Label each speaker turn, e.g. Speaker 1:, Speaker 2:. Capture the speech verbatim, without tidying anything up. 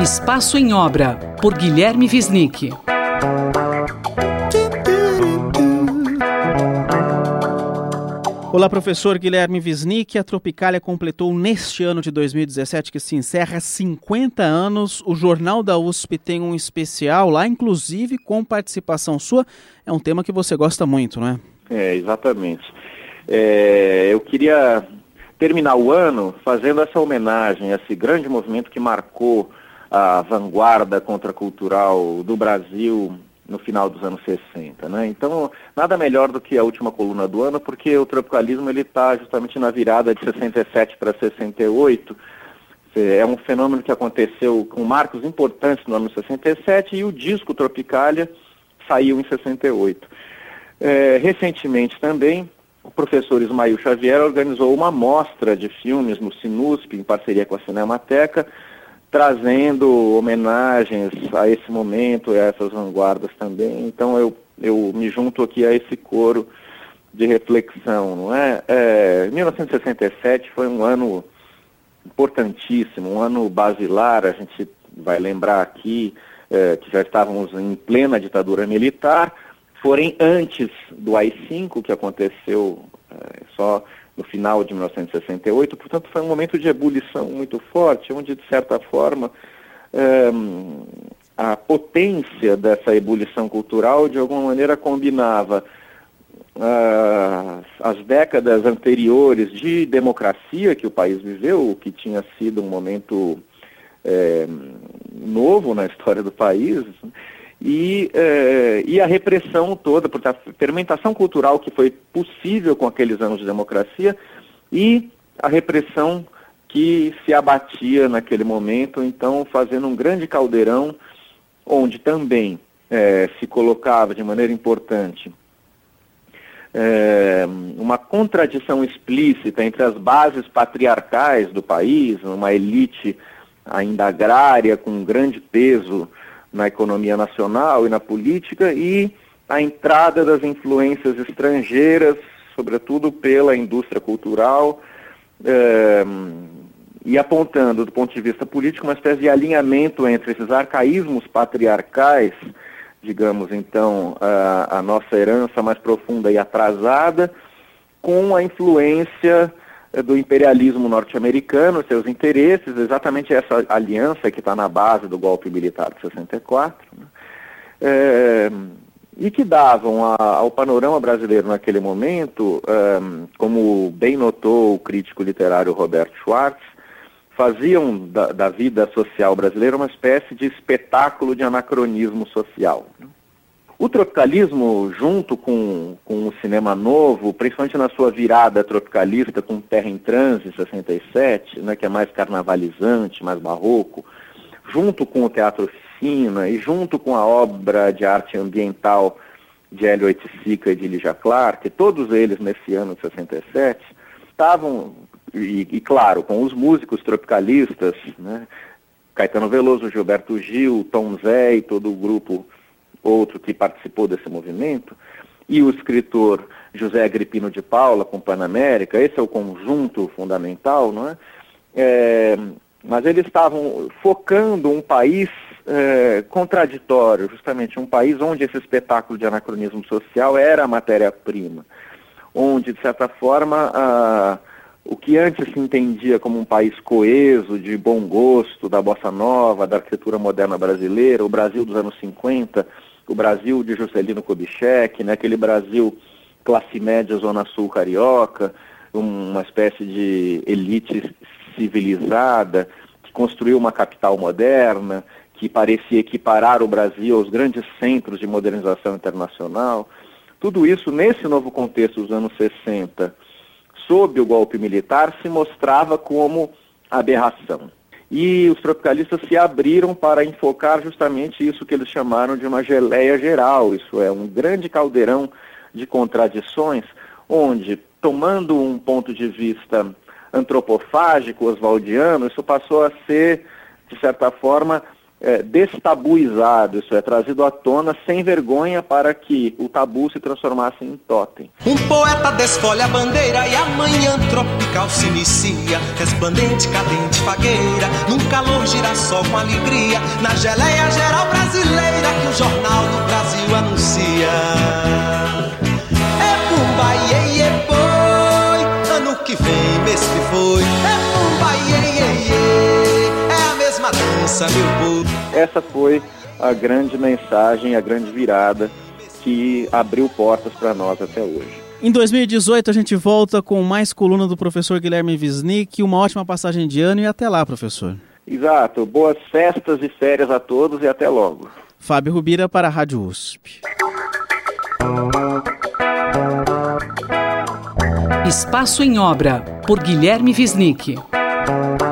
Speaker 1: Espaço em Obra, por Guilherme Wisnik.
Speaker 2: Olá, professor Guilherme Wisnik. A Tropicália completou neste ano de dois mil e dezessete, que se encerra, cinquenta anos. O Jornal da U S P tem um especial lá, inclusive com participação sua. É um tema que você gosta muito, não é?
Speaker 3: É, exatamente. É, eu queria terminar o ano fazendo essa homenagem a esse grande movimento que marcou a vanguarda contracultural do Brasil no final dos anos sessenta, né? Então, nada melhor do que a última coluna do ano, porque o tropicalismo ele está justamente na virada de sessenta e sete para sessenta e oito. É um fenômeno que aconteceu com marcos importantes no ano sessenta e sete e o disco Tropicália saiu em sessenta e oito. É, recentemente também, o professor Ismael Xavier organizou uma mostra de filmes no Sinusp, em parceria com a Cinemateca, trazendo homenagens a esse momento e a essas vanguardas também. Então eu, eu me junto aqui a esse coro de reflexão, não é? é mil novecentos e sessenta e sete foi um ano importantíssimo, um ano basilar. A gente vai lembrar aqui é, que já estávamos em plena ditadura militar, porém antes do A I cinco, que aconteceu é, só no final de mil novecentos e sessenta e oito, portanto foi um momento de ebulição muito forte, onde de certa forma é, a potência dessa ebulição cultural de alguma maneira combinava uh, as décadas anteriores de democracia que o país viveu, que tinha sido um momento é, novo na história do país, E, eh, e a repressão toda, porque a fermentação cultural que foi possível com aqueles anos de democracia e a repressão que se abatia naquele momento, então fazendo um grande caldeirão, onde também eh, se colocava de maneira importante eh, uma contradição explícita entre as bases patriarcais do país, uma elite ainda agrária com um grande peso na economia nacional e na política, e a entrada das influências estrangeiras, sobretudo pela indústria cultural, eh, e apontando, do ponto de vista político, uma espécie de alinhamento entre esses arcaísmos patriarcais, digamos, então, a, a nossa herança mais profunda e atrasada, com a influência do imperialismo norte-americano, seus interesses, exatamente essa aliança que está na base do golpe militar de sessenta e quatro, né? é, e que davam a, ao panorama brasileiro naquele momento, é, como bem notou o crítico literário Roberto Schwartz, faziam da, da vida social brasileira uma espécie de espetáculo de anacronismo social, né? O tropicalismo, junto com, com o cinema novo, principalmente na sua virada tropicalista com Terra em Transe, em sessenta e sete, né, que é mais carnavalizante, mais barroco, junto com o Teatro Oficina e junto com a obra de arte ambiental de Hélio Oiticica e de Lígia Clark, todos eles nesse ano de sessenta e sete, estavam, e, e claro, com os músicos tropicalistas, né, Caetano Veloso, Gilberto Gil, Tom Zé e todo o grupo outro que participou desse movimento, e o escritor José Agripino de Paula com Panamérica, esse é o conjunto fundamental, não é? É, mas eles estavam focando um país é, contraditório, justamente um país onde esse espetáculo de anacronismo social era a matéria-prima, onde, de certa forma, a, o que antes se entendia como um país coeso, de bom gosto, da bossa nova, da arquitetura moderna brasileira, o Brasil dos anos cinquenta, o Brasil de Juscelino Kubitschek, né, aquele Brasil classe média, zona sul carioca, uma espécie de elite civilizada, que construiu uma capital moderna, que parecia equiparar o Brasil aos grandes centros de modernização internacional. Tudo isso, nesse novo contexto dos anos sessenta, sob o golpe militar, se mostrava como aberração. E os tropicalistas se abriram para enfocar justamente isso que eles chamaram de uma geleia geral, isso é, um grande caldeirão de contradições, onde, tomando um ponto de vista antropofágico, oswaldiano, isso passou a ser, de certa forma, é, destabuizado, isso é, trazido à tona sem vergonha para que o tabu se transformasse em totem.
Speaker 4: Um poeta desfolha a bandeira e a manhã tropical se inicia, resplandente, cadente, fagueira, num calor girassol com alegria, na geleia geral brasileira que o Jornal do Brasil anuncia. É pumba, iê, iê, boi, ano que vem, mês que foi, é pumba, iê, iê, iê, é a mesma dança, meu povo.
Speaker 3: Essa foi a grande mensagem, a grande virada que abriu portas para nós até hoje.
Speaker 2: Em dois mil e dezoito a gente volta com mais coluna do professor Guilherme Wisnik, uma ótima passagem de ano e até lá, professor.
Speaker 3: Exato, boas festas e férias a todos e até logo.
Speaker 2: Fábio Rubira para a Rádio U S P.
Speaker 1: Espaço em Obra, por Guilherme Wisnik.